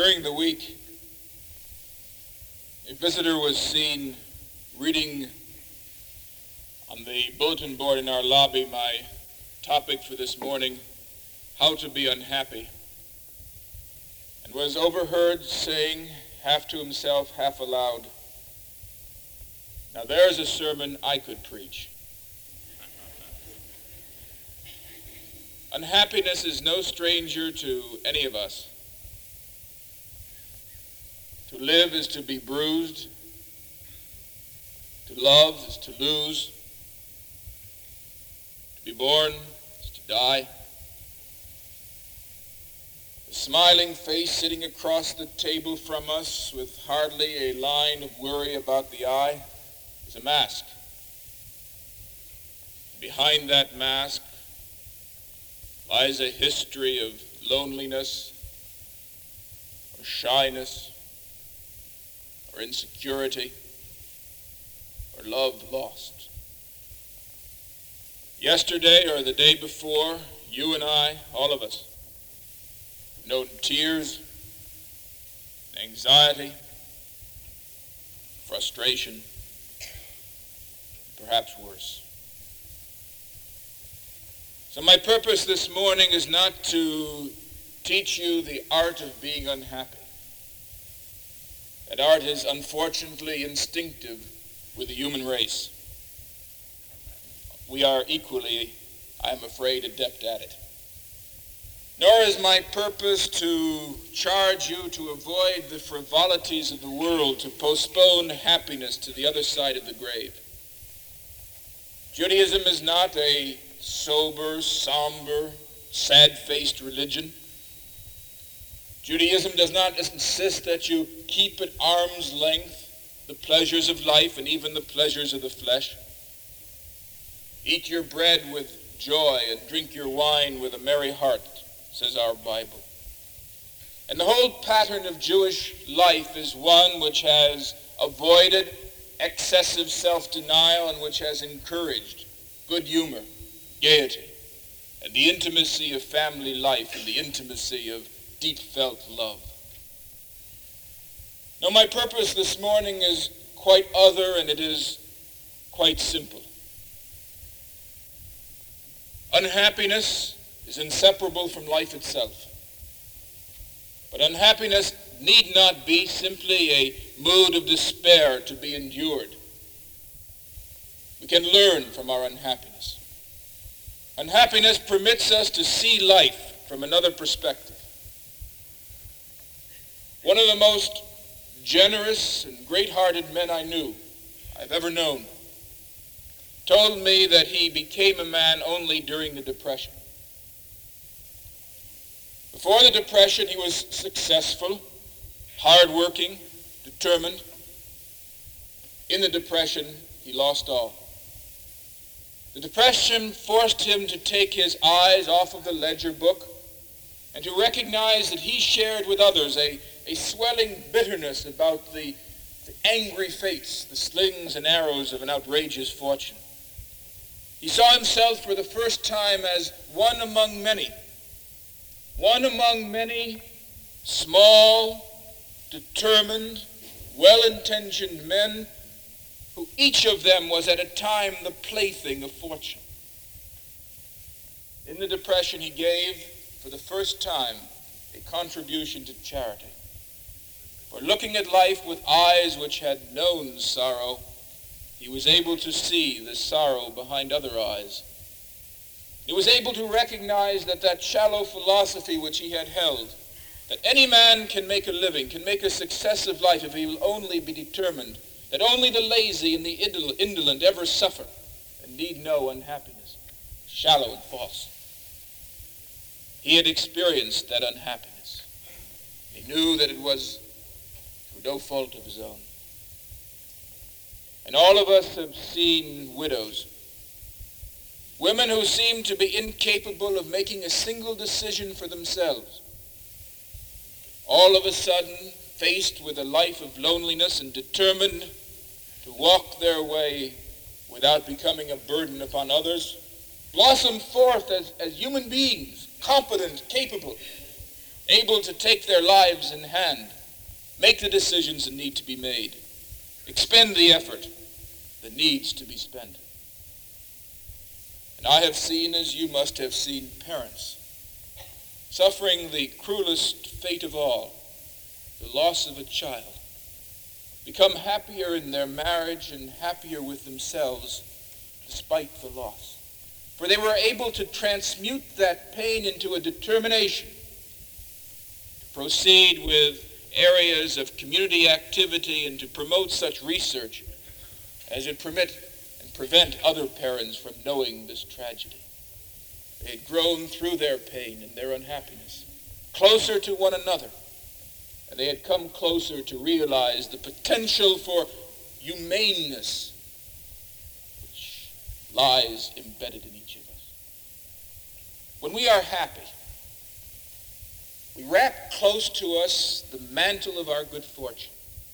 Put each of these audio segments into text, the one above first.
During the week, a visitor was seen reading on the bulletin board in our lobby my topic for this morning, How to Be Unhappy, and was overheard saying, half to himself, half aloud, "Now there's a sermon I could preach." Unhappiness is no stranger to any of us. To live is to be bruised. To love is to lose. To be born is to die. The smiling face sitting across the table from us with hardly a line of worry about the eye is a mask. Behind that mask lies a history of loneliness or shyness or insecurity or love lost. Yesterday or the day before, you and I, all of us, have known tears, anxiety, frustration, perhaps worse. So my purpose this morning is not to teach you the art of being unhappy. That art is unfortunately instinctive with the human race. We are equally, I am afraid, adept at it. Nor is my purpose to charge you to avoid the frivolities of the world, to postpone happiness to the other side of the grave. Judaism is not a sober, somber, sad-faced religion. Judaism does not insist that you keep at arm's length the pleasures of life and even the pleasures of the flesh. Eat your bread with joy and drink your wine with a merry heart, says our Bible. And the whole pattern of Jewish life is one which has avoided excessive self-denial and which has encouraged good humor, gaiety, and the intimacy of family life and the intimacy of deep-felt love. Now, my purpose this morning is quite other, and it is quite simple. Unhappiness is inseparable from life itself. But unhappiness need not be simply a mood of despair to be endured. We can learn from our unhappiness. Unhappiness permits us to see life from another perspective. One of the most generous and great-hearted men I've ever known, told me that he became a man only during the Depression. Before the Depression, he was successful, hardworking, determined. In the Depression, he lost all. The Depression forced him to take his eyes off of the ledger book and to recognize that he shared with others a swelling bitterness about the angry fates, the slings and arrows of an outrageous fortune. He saw himself for the first time as one among many small, determined, well-intentioned men who each of them was at a time the plaything of fortune. In the Depression, he gave, for the first time, a contribution to charity. For looking at life with eyes which had known sorrow, he was able to see the sorrow behind other eyes. He was able to recognize that shallow philosophy which he had held, that any man can make a living, can make a success of life if he will only be determined, that only the lazy and the indolent ever suffer and need no unhappiness. Shallow and false. He had experienced that unhappiness. He knew that it was through no fault of his own. And all of us have seen widows, women who seem to be incapable of making a single decision for themselves. All of a sudden, faced with a life of loneliness and determined to walk their way without becoming a burden upon others, blossom forth as human beings, competent, capable, able to take their lives in hand, make the decisions that need to be made, expend the effort that needs to be spent. And I have seen, as you must have seen, parents suffering the cruelest fate of all, the loss of a child, become happier in their marriage and happier with themselves despite the loss. For they were able to transmute that pain into a determination to proceed with areas of community activity and to promote such research as would permit and prevent other parents from knowing this tragedy. They had grown through their pain and their unhappiness, closer to one another, and they had come closer to realize the potential for humaneness which lies embedded in each of us. When we are happy, we wrap close to us the mantle of our good fortune.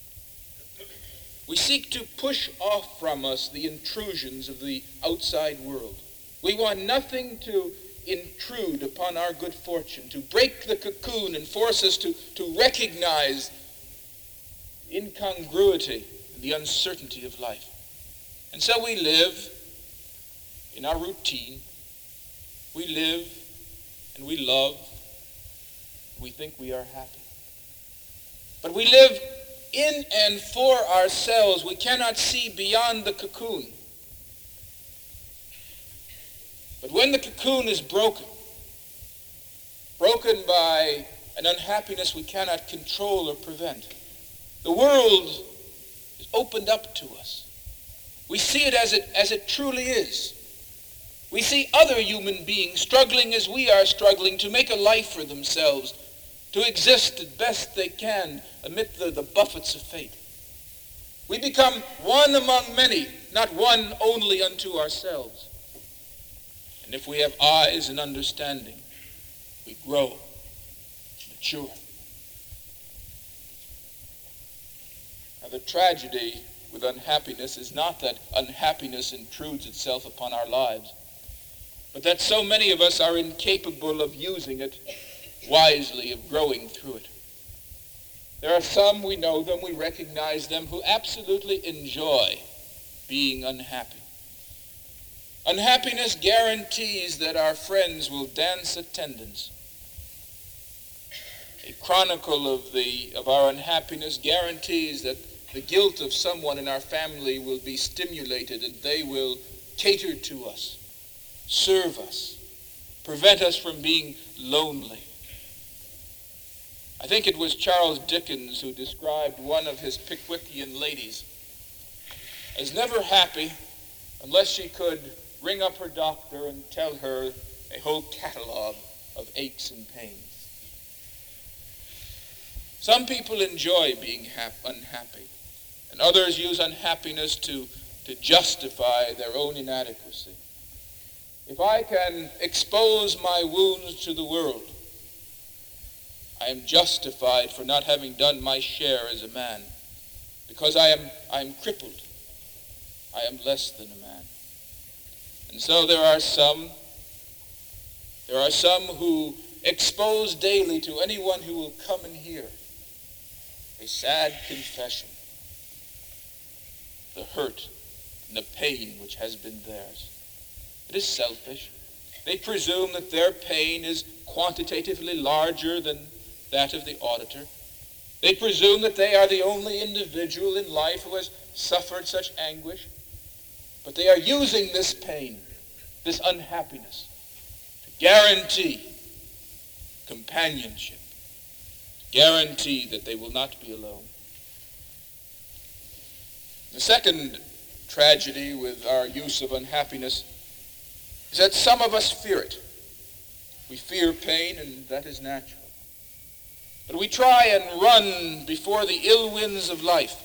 We seek to push off from us the intrusions of the outside world. We want nothing to intrude upon our good fortune, to break the cocoon and force us to recognize the incongruity and the uncertainty of life. And so we live in our routine. We live and we love. We think we are happy. But we live in and for ourselves. We cannot see beyond the cocoon. But when the cocoon is broken by an unhappiness we cannot control or prevent, the world is opened up to us. We see it as it truly is. We see other human beings struggling as we are struggling to make a life for themselves, to exist as best they can amid the buffets of fate. We become one among many, not one only unto ourselves. And if we have eyes and understanding, we grow, mature. Now, the tragedy with unhappiness is not that unhappiness intrudes itself upon our lives, but that so many of us are incapable of using it wisely, of growing through it. There are some, we know them, we recognize them, who absolutely enjoy being unhappy. Unhappiness guarantees that our friends will dance attendance. A chronicle of our unhappiness guarantees that the guilt of someone in our family will be stimulated and they will cater to us, serve us, prevent us from being lonely. I think it was Charles Dickens who described one of his Pickwickian ladies as never happy unless she could ring up her doctor and tell her a whole catalog of aches and pains. Some people enjoy being unhappy, and others use unhappiness to justify their own inadequacy. If I can expose my wounds to the world, I am justified for not having done my share as a man, because I am crippled. I am less than a man. And so there are some who expose daily to anyone who will come and hear a sad confession, the hurt and the pain which has been theirs. It is selfish. They presume that their pain is quantitatively larger than that of the auditor. They presume that they are the only individual in life who has suffered such anguish. But they are using this pain, this unhappiness, to guarantee companionship, to guarantee that they will not be alone. The second tragedy with our use of unhappiness is that some of us fear it. We fear pain, and that is natural. But we try and run before the ill winds of life.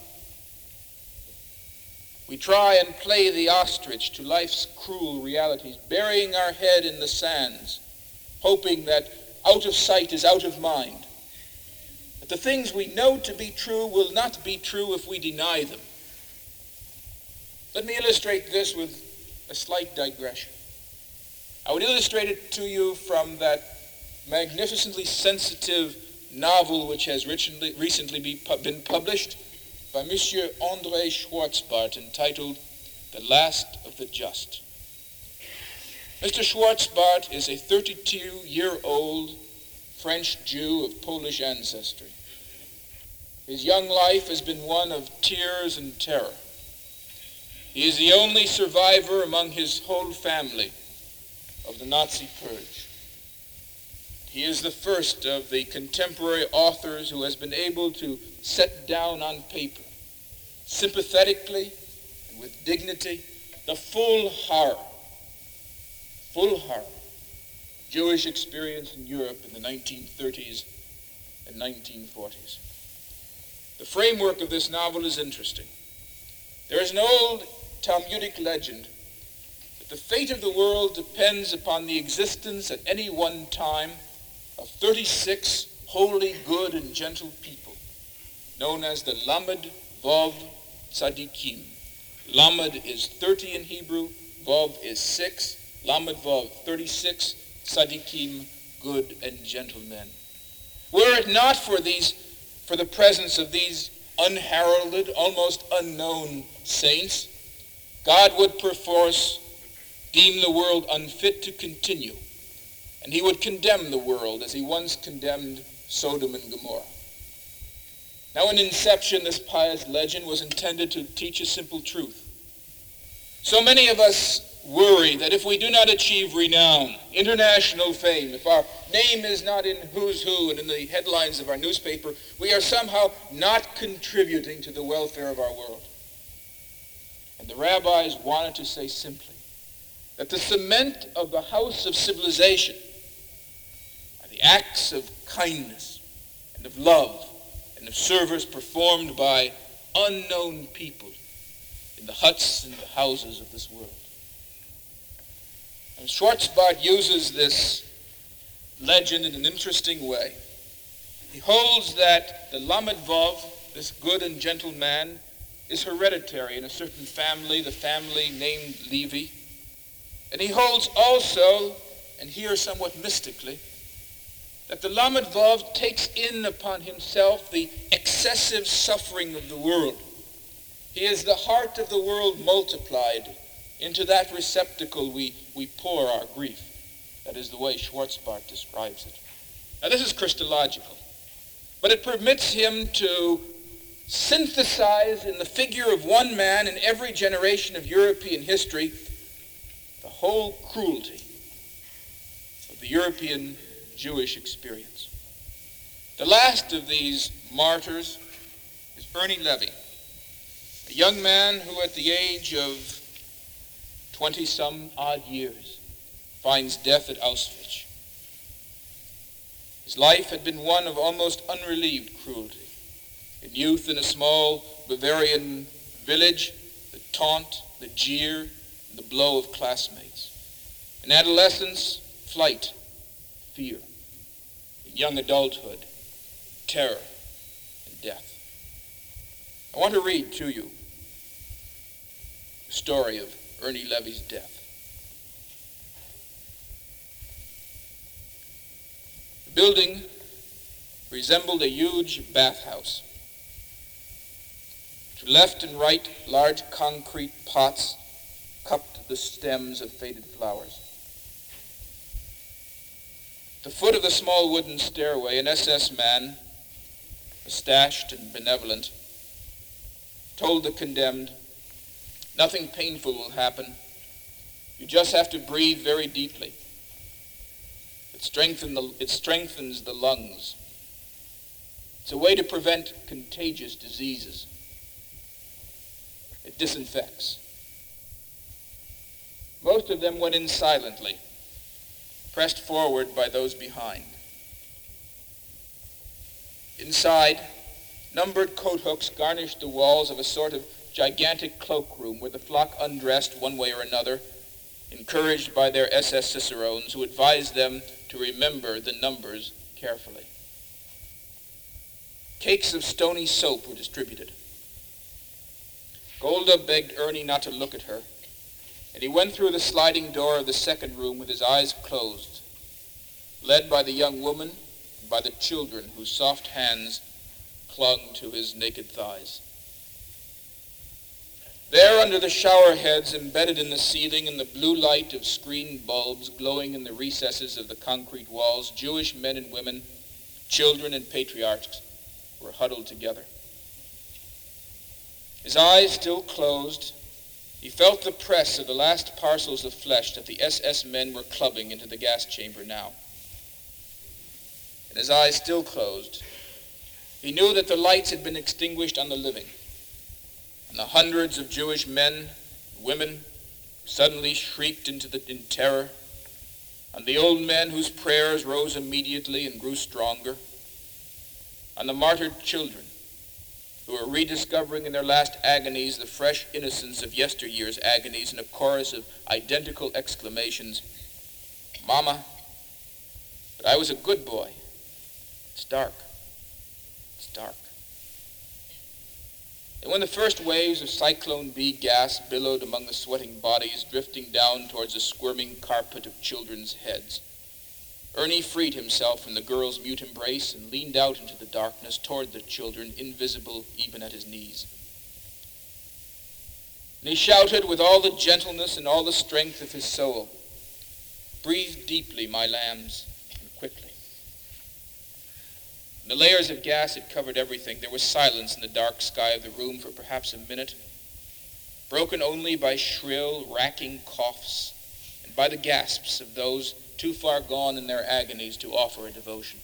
We try and play the ostrich to life's cruel realities, burying our head in the sands, hoping that out of sight is out of mind. That the things we know to be true will not be true if we deny them. Let me illustrate this with a slight digression. I would illustrate it to you from that magnificently sensitive novel which has recently been published by Monsieur André Schwarzbart, entitled The Last of the Just. Mr. Schwarzbart is a 32-year-old French Jew of Polish ancestry. His young life has been one of tears and terror. He is the only survivor among his whole family of the Nazi purge. He is the first of the contemporary authors who has been able to set down on paper, sympathetically and with dignity, the full horror, Jewish experience in Europe in the 1930s and 1940s. The framework of this novel is interesting. There is an old Talmudic legend that the fate of the world depends upon the existence at any one time of 36 holy, good, and gentle people, known as the Lamed Vav Tzadikim. Lamed is 30 in Hebrew, Vav is 6, Lamed Vav 36, Tzadikim, good and gentle men. Were it not for the presence of these unheralded, almost unknown saints, God would perforce deem the world unfit to continue, and he would condemn the world as he once condemned Sodom and Gomorrah. Now, in inception, this pious legend was intended to teach a simple truth. So many of us worry that if we do not achieve renown, international fame, if our name is not in Who's Who and in the headlines of our newspaper, we are somehow not contributing to the welfare of our world. And the rabbis wanted to say simply that the cement of the house of civilization are the acts of kindness and of love and of service performed by unknown people in the huts and the houses of this world. And Schwarzbart uses this legend in an interesting way. He holds that the Lamed Vav, this good and gentle man, is hereditary in a certain family, the family named Levi. And he holds also, and here somewhat mystically, that the Lamed Vav takes in upon himself the excessive suffering of the world. He is the heart of the world multiplied into that receptacle we pour our grief. That is the way Schwarzbart describes it. Now, this is Christological, but it permits him to synthesize in the figure of one man in every generation of European history the whole cruelty of the European Jewish experience. The last of these martyrs is Ernie Levy, a young man who at the age of 20-some-odd years finds death at Auschwitz. His life had been one of almost unrelieved cruelty. In youth, in a small Bavarian village, the taunt, the jeer, and the blow of classmates. In adolescence, flight, fear. In young adulthood, terror and death. I want to read to you the story of Ernie Levy's death. The building resembled a huge bathhouse. To left and right, large concrete pots cupped the stems of faded flowers. At the foot of the small wooden stairway, an SS man, mustached and benevolent, told the condemned, "Nothing painful will happen. You just have to breathe very deeply. It strengthens the lungs. It's a way to prevent contagious diseases. It disinfects." Most of them went in silently, pressed forward by those behind. Inside, numbered coat hooks garnished the walls of a sort of gigantic cloakroom where the flock undressed one way or another, encouraged by their SS cicerones who advised them to remember the numbers carefully. Cakes of stony soap were distributed. Golda begged Ernie not to look at her, and he went through the sliding door of the second room with his eyes closed, led by the young woman, by the children whose soft hands clung to his naked thighs. There, under the shower heads embedded in the ceiling in the blue light of screen bulbs glowing in the recesses of the concrete walls, Jewish men and women, children and patriarchs were huddled together. His eyes still closed, he felt the press of the last parcels of flesh that the SS men were clubbing into the gas chamber now. And his eyes still closed, he knew that the lights had been extinguished on the living, and the hundreds of Jewish men and women suddenly shrieked in terror, on the old men whose prayers rose immediately and grew stronger, on the martyred children who were rediscovering in their last agonies the fresh innocence of yesteryear's agonies in a chorus of identical exclamations, "Mama, but I was a good boy. It's dark. It's dark." And when the first waves of Cyclone B gas billowed among the sweating bodies drifting down towards the squirming carpet of children's heads, Ernie freed himself from the girl's mute embrace and leaned out into the darkness toward the children, invisible even at his knees. And he shouted with all the gentleness and all the strength of his soul, "Breathe deeply, my lambs, and quickly." And the layers of gas had covered everything. There was silence in the dark sky of the room for perhaps a minute, broken only by shrill, racking coughs and by the gasps of those too far gone in their agonies to offer a devotion.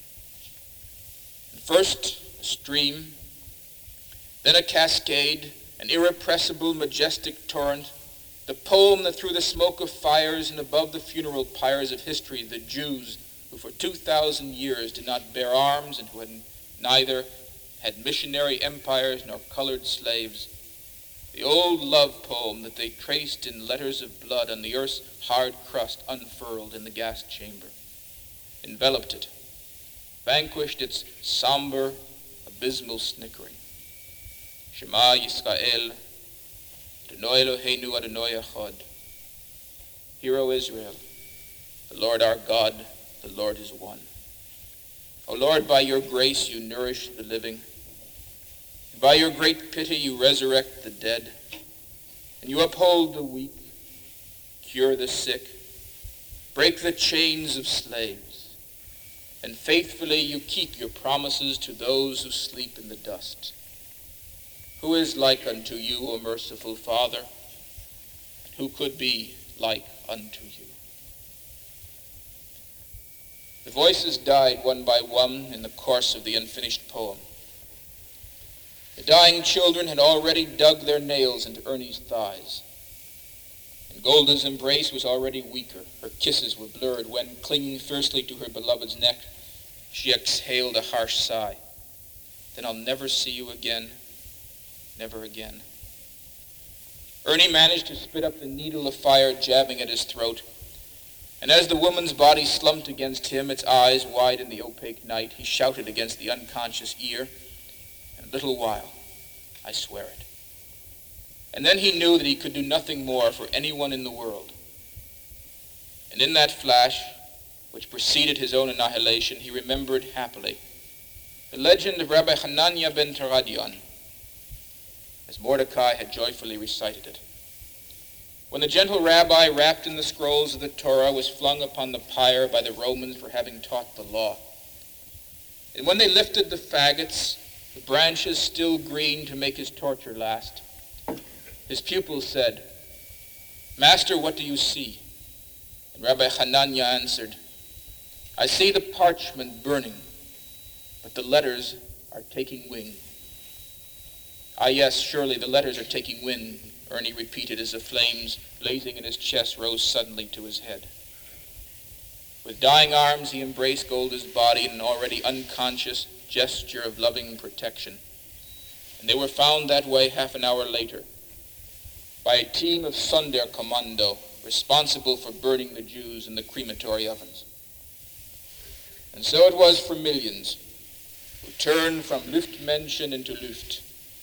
And first a stream, then a cascade, an irrepressible, majestic torrent, the poem that through the smoke of fires and above the funeral pyres of history, the Jews who for 2,000 years did not bear arms and who had neither had missionary empires nor colored slaves, the old love poem that they traced in letters of blood on the earth's hard crust unfurled in the gas chamber, enveloped it, vanquished its somber, abysmal snickering. Shema Yisrael, Adonai Eloheinu Adonai Echad. Hear, O Israel, the Lord our God, the Lord is one. O Lord, by your grace you nourish the living. By your great pity you resurrect the dead, and you uphold the weak, cure the sick, break the chains of slaves, and faithfully you keep your promises to those who sleep in the dust. Who is like unto you, O merciful Father? Who could be like unto you? The voices died one by one in the course of the unfinished poem. The dying children had already dug their nails into Ernie's thighs, and Golda's embrace was already weaker. Her kisses were blurred when, clinging fiercely to her beloved's neck, she exhaled a harsh sigh. "Then I'll never see you again, never again." Ernie managed to spit up the needle of fire jabbing at his throat, and as the woman's body slumped against him, its eyes wide in the opaque night, he shouted against the unconscious ear, "In a little while, I swear it." And then he knew that he could do nothing more for anyone in the world. And in that flash, which preceded his own annihilation, he remembered happily the legend of Rabbi Hanania ben Teradion, as Mordecai had joyfully recited it. When the gentle rabbi, wrapped in the scrolls of the Torah, was flung upon the pyre by the Romans for having taught the law, and when they lifted the faggots, the branches still green to make his torture last, his pupils said, "Master, what do you see?" And Rabbi Hanania answered, "I see the parchment burning, but the letters are taking wing." "Ah, yes, surely the letters are taking wing," Ernie repeated as the flames blazing in his chest rose suddenly to his head. With dying arms, he embraced Golda's body in an already unconscious gesture of loving protection. And they were found that way half an hour later by a team of Sonderkommando responsible for burning the Jews in the crematory ovens. And so it was for millions who turned from Luftmenschen into Luft.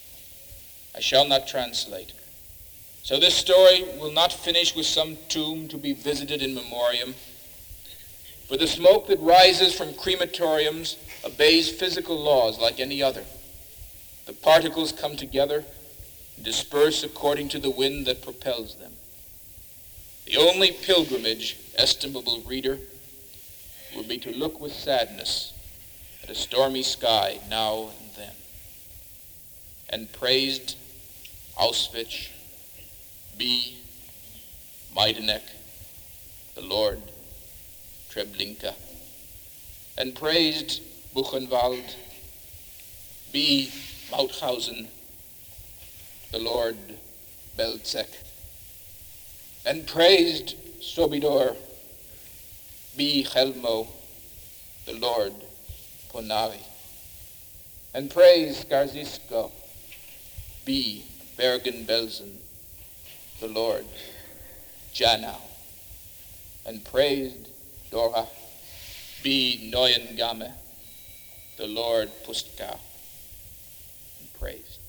I shall not translate. So this story will not finish with some tomb to be visited in memoriam. For the smoke that rises from crematoriums obeys physical laws like any other. The particles come together and disperse according to the wind that propels them. The only pilgrimage, estimable reader, would be to look with sadness at a stormy sky now and then, and praised Auschwitz, B. Majdanek, the Lord Treblinka, and praised Buchenwald, B. Mauthausen, the Lord Belzec, and praised Sobibor, B. Chelmo, the Lord Ponari, and praised Garzisko, B. Bergen-Belsen, the Lord Janau, and praised Dora, B. Neuengamme, the Lord Puskau, and praised.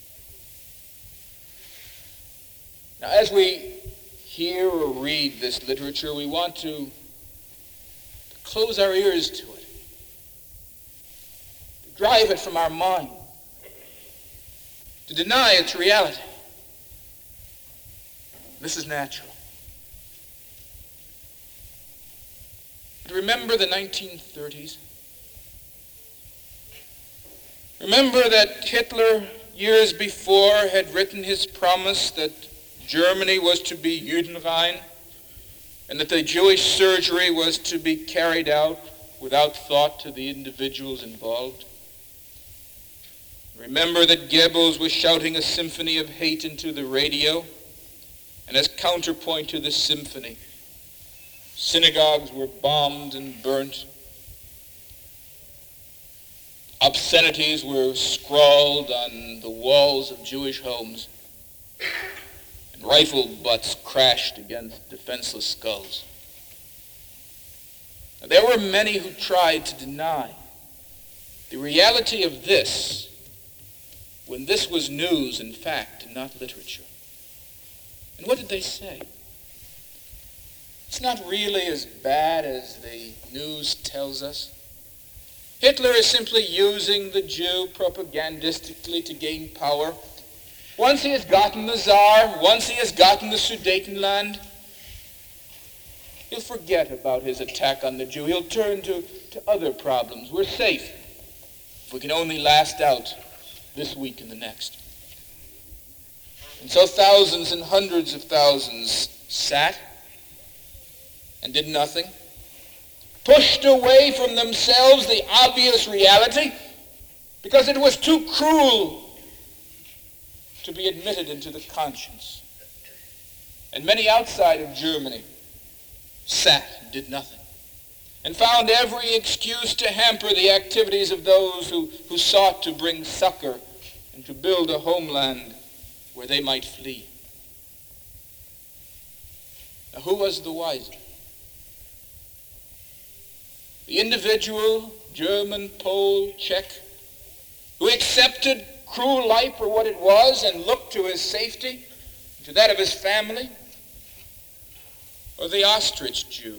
Now, as we hear or read this literature, we want to close our ears to it, to drive it from our mind, to deny its reality. This is natural. But remember the 1930s. Remember that Hitler, years before, had written his promise that Germany was to be Judenrein, and that the Jewish surgery was to be carried out without thought to the individuals involved. Remember that Goebbels was shouting a symphony of hate into the radio, and as counterpoint to this symphony, synagogues were bombed and burnt. Obscenities were scrawled on the walls of Jewish homes, and rifle butts crashed against defenseless skulls. Now, there were many who tried to deny the reality of this when this was news and fact and not literature. And what did they say? It's not really as bad as the news tells us. Hitler is simply using the Jew propagandistically to gain power. Once he has gotten the Tsar, once he has gotten the Sudetenland, he'll forget about his attack on the Jew. He'll turn to other problems. We're safe if we can only last out this week and the next. And so thousands and hundreds of thousands sat and did nothing, pushed away from themselves the obvious reality because it was too cruel to be admitted into the conscience. And many outside of Germany sat and did nothing and found every excuse to hamper the activities of those who sought to bring succor and to build a homeland where they might flee. Now, who was the wiser? The individual German, Pole, Czech, who accepted cruel life for what it was and looked to his safety, to that of his family, or the ostrich Jew,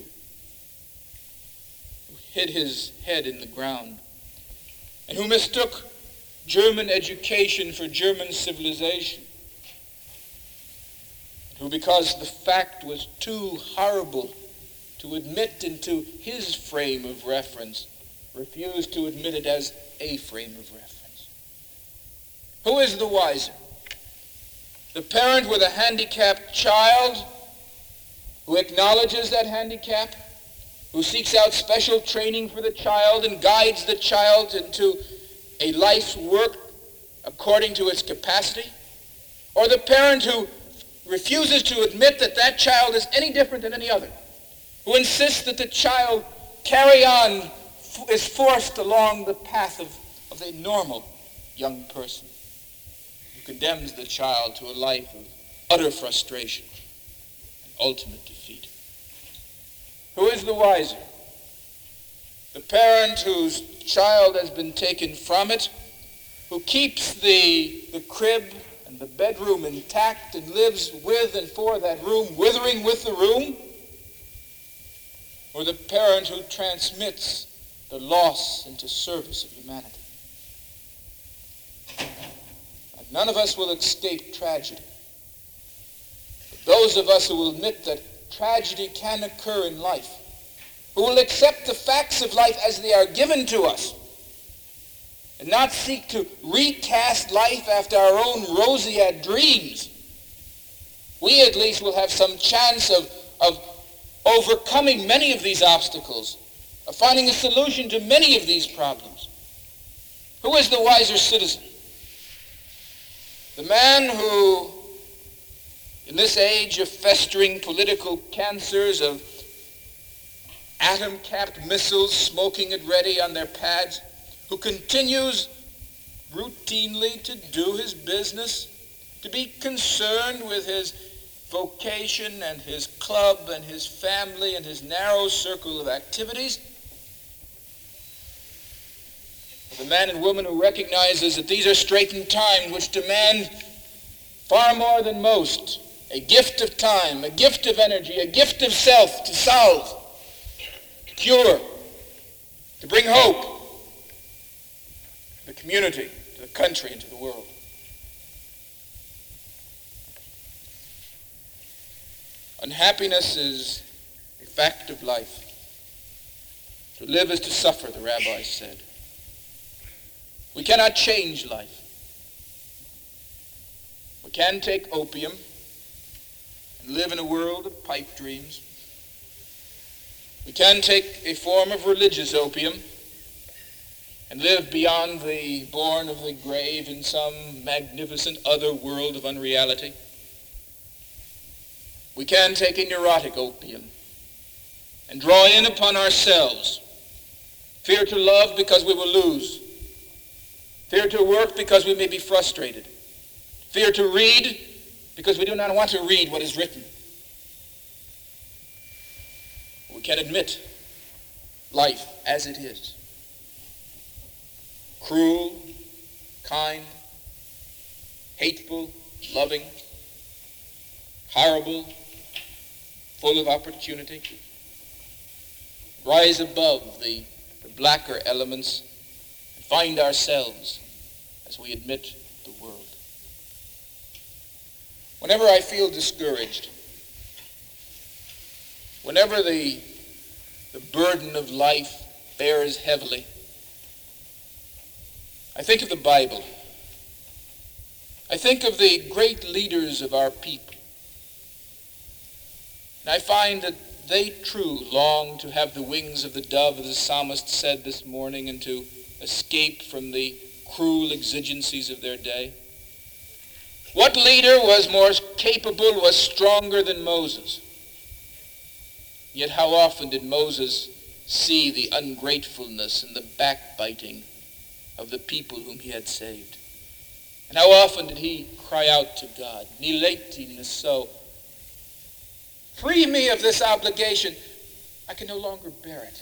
who hid his head in the ground and who mistook German education for German civilization, who, because the fact was too horrible to admit into his frame of reference, refused to admit it as a frame of reference. Who is the wiser? The parent with a handicapped child who acknowledges that handicap, who seeks out special training for the child and guides the child into a life's work according to its capacity? Or the parent who refuses to admit that that child is any different than any other, who insists that the child carry on, is forced along the path of a normal young person, who condemns the child to a life of utter frustration and ultimate defeat? Who is the wiser? The parent whose child has been taken from it, who keeps the crib and the bedroom intact and lives with and for that room, withering with the room? or the parent who transmits the loss into service of humanity. And none of us will escape tragedy. But those of us who will admit that tragedy can occur in life, who will accept the facts of life as they are given to us, and not seek to recast life after our own roseate dreams, we at least will have some chance of overcoming many of these obstacles, of finding a solution to many of these problems. Who is the wiser citizen? The man who, in this age of festering political cancers, of atom-capped missiles smoking it ready on their pads, who continues routinely to do his business, to be concerned with his vocation and his club and his family and his narrow circle of activities. The man and woman who recognizes that these are straitened times which demand far more than most a gift of time, a gift of energy, a gift of self to solve, to cure, to bring hope to the community, to the country, and to the world. Unhappiness is a fact of life. To live is to suffer, the rabbis said. We cannot change life. We can take opium and live in a world of pipe dreams. We can take a form of religious opium and live beyond the bourne of the grave in some magnificent other world of unreality. We can take a neurotic opium and draw in upon ourselves fear to love because we will lose, fear to work because we may be frustrated, fear to read because we do not want to read what is written. We can admit life as it is. Cruel, kind, hateful, loving, horrible, full of opportunity. Rise above the blacker elements and find ourselves as we admit the world. Whenever I feel discouraged, whenever the burden of life bears heavily, I think of the Bible. I think of the great leaders of our people. And I find that they, too, long to have the wings of the dove, as the psalmist said this morning, and to escape from the cruel exigencies of their day. What leader was more capable, was stronger than Moses? Yet how often did Moses see the ungratefulness and the backbiting of the people whom he had saved? And how often did he cry out to God, Nileti Neso, free me of this obligation. I can no longer bear it.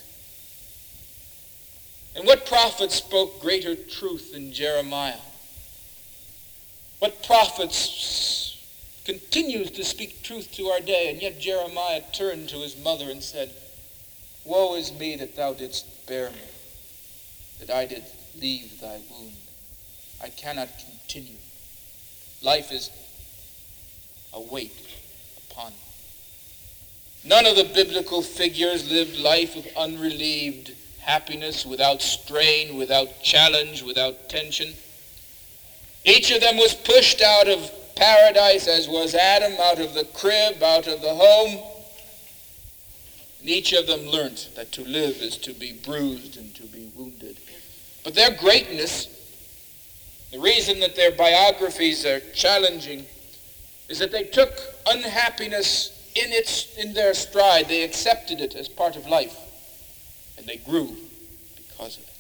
And what prophet spoke greater truth than Jeremiah? What prophet continues to speak truth to our day? And yet Jeremiah turned to his mother and said, woe is me that thou didst bear me, that I did leave thy womb. I cannot continue. Life is a weight upon me. None of the biblical figures lived life with unrelieved happiness, without strain, without challenge, without tension. Each of them was pushed out of paradise, as was Adam, out of the crib, out of the home. And each of them learnt that to live is to be bruised and to be wounded. But their greatness, the reason that their biographies are challenging, is that they took unhappiness in their stride. They accepted it as part of life, and they grew because of it.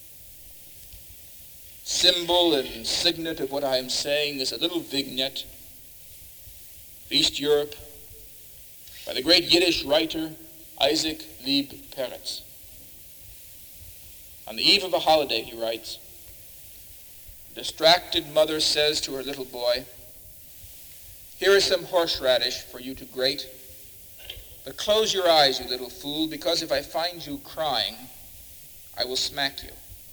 Symbol and signet of what I am saying is a little vignette of East Europe by the great Yiddish writer Isaac Lieb Peretz. On the eve of a holiday, he writes, a distracted mother says to her little boy, here is some horseradish for you to grate. But close your eyes, you little fool, because if I find you crying, I will smack you.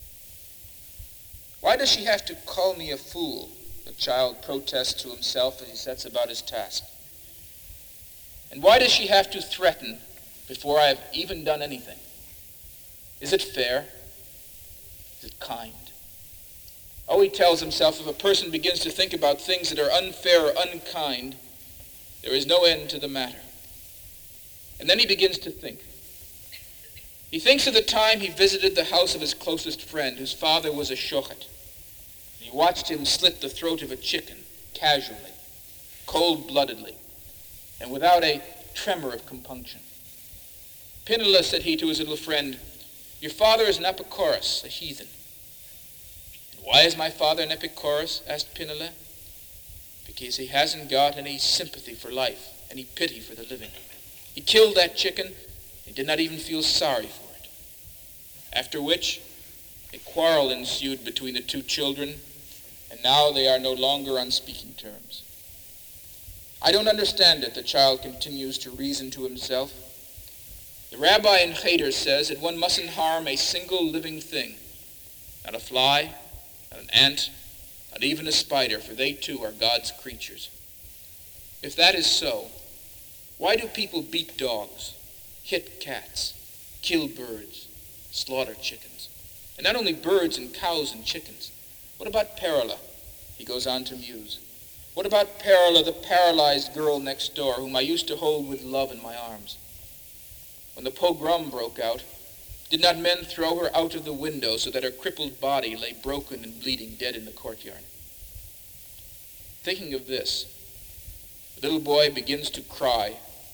Why does she have to call me a fool? The child protests to himself as he sets about his task. And why does she have to threaten before I have even done anything? Is it fair? Is it kind? Oh, he tells himself, if a person begins to think about things that are unfair or unkind, there is no end to the matter. And then he begins to think. He thinks of the time he visited the house of his closest friend, whose father was a shochet. He watched him slit the throat of a chicken, casually, cold-bloodedly, and without a tremor of compunction. Pinela, said he to his little friend, your father is an Epicorus, a heathen. And why is my father an Epicorus? Asked Pinela. Because he hasn't got any sympathy for life, any pity for the living. He killed that chicken and did not even feel sorry for it. After which, a quarrel ensued between the two children, and now they are no longer on speaking terms. I don't understand it, the child continues to reason to himself. The rabbi in Cheder says that one mustn't harm a single living thing, not a fly, not an ant, not even a spider, for they too are God's creatures. If that is so, why do people beat dogs, hit cats, kill birds, slaughter chickens? And not only birds and cows and chickens. What about Perila? He goes on to muse. What about Perila, the paralyzed girl next door, whom I used to hold with love in my arms? When the pogrom broke out, did not men throw her out of the window so that her crippled body lay broken and bleeding dead in the courtyard? Thinking of this, the little boy begins to cry,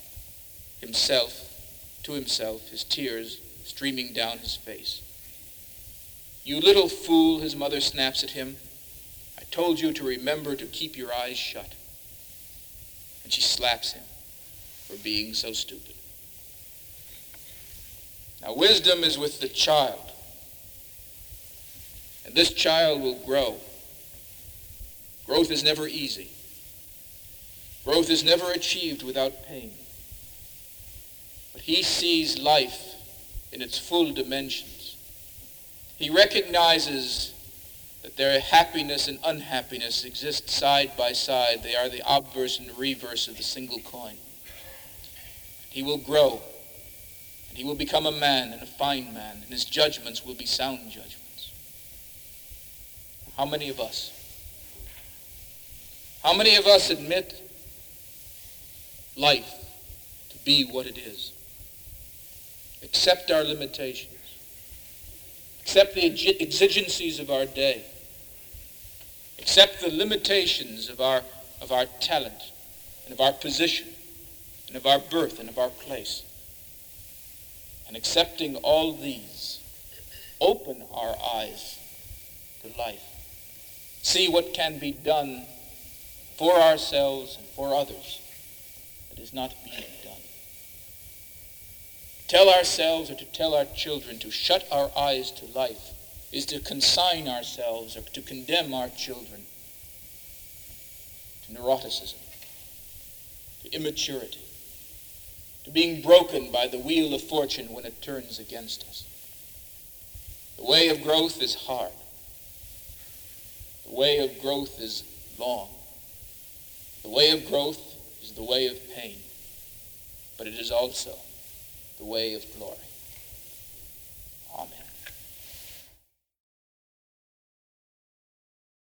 to himself, his tears streaming down his face. You little fool, his mother snaps at him. I told you to remember to keep your eyes shut. And she slaps him for being so stupid. Now, wisdom is with the child. And this child will grow. Growth is never easy. Growth is never achieved without pain. But he sees life in its full dimensions. He recognizes that their happiness and unhappiness exist side by side. They are the obverse and reverse of the single coin. He will grow, and he will become a man and a fine man, and his judgments will be sound judgments. How many of us admit life to be what it is? Accept our limitations. Accept the exigencies of our day. Accept the limitations of our talent and of our position and of our birth and of our place. And accepting all these, open our eyes to life. See what can be done for ourselves and for others that is not being done. Tell ourselves or to tell our children to shut our eyes to life is to consign ourselves or to condemn our children to neuroticism, to immaturity, to being broken by the wheel of fortune when it turns against us. The way of growth is hard. The way of growth is long. The way of growth is the way of pain, but it is also the way of glory.